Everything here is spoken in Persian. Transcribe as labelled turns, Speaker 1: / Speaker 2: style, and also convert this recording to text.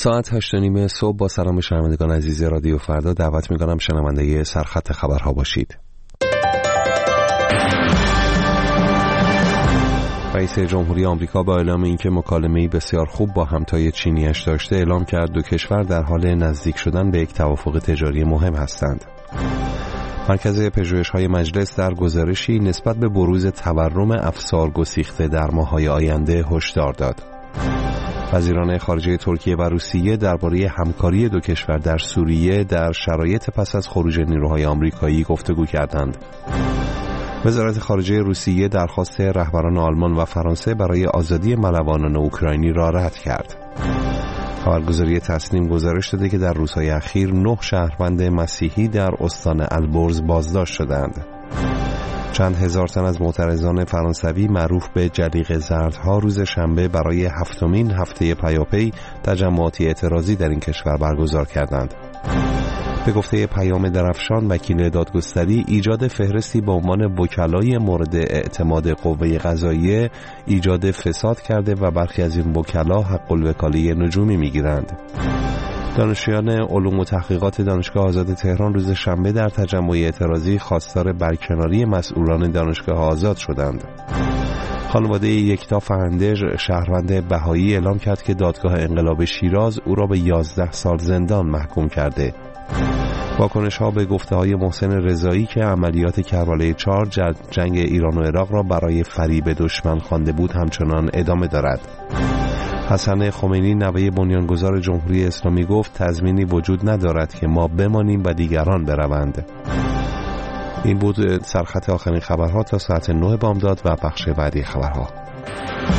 Speaker 1: ساعت 8:30 صبح با سلام شنوندگان عزیز رادیو فردا دعوت می‌کنم شنونده سرخط خبرها باشید. رئیس جمهوری آمریکا با اعلام اینکه مکالمه‌ای بسیار خوب با همتای چینی‌اش داشته اعلام کرد دو کشور در حال نزدیک شدن به یک توافق تجاری مهم هستند. مرکز پژوهش‌های مجلس در گزارشی نسبت به بروز تورم افسار گسیخته در ماه‌های آینده هشدار داد. وزیران خارجه ترکیه و روسیه درباره همکاری دو کشور در سوریه در شرایط پس از خروج نیروهای آمریکایی گفتگو کردند. وزارت خارجه روسیه درخواست رهبران آلمان و فرانسه برای آزادی ملوانان اوکراینی را رد کرد. خبرگزاری تسنیم گزارش داده که در روزهای اخیر 9 شهروند مسیحی در استان البرز بازداشت شدند. چند هزار تن از معترضان فرانسوی معروف به جلیقه زردها روز شنبه برای 7مین هفته پیاپی تجمعاتی اعتراضی در این کشور برگزار کردند. به گفته پیام درفشان وکیل دادگستری، ایجاد فهرستی به عنوان وکلای مورد اعتماد قوه قضاییه ایجاد فساد کرده و برخی از این وکلا حق الوکاله نجومی میگیرند. دانشجویان علوم و تحقیقات دانشگاه آزاد تهران روز شنبه در تجمع اعتراضی خواستار برکناری مسئولان دانشگاه آزاد شدند. خانواده یکتا فهندج شهروند بهایی اعلام کرد که دادگاه انقلاب شیراز او را به 11 سال زندان محکوم کرده. واکنش‌ها به گفته‌های محسن رضایی که عملیات کربلای 4 جنگ ایران و عراق را برای فریب دشمن خوانده بود همچنان ادامه دارد. حسن خمینی نوه بنیانگذار جمهوری اسلامی گفت تضمینی وجود ندارد که ما بمانیم و دیگران بروند. این بود سرخط آخرین خبرها تا ساعت 9 بامداد و بخش بعدی خبرها.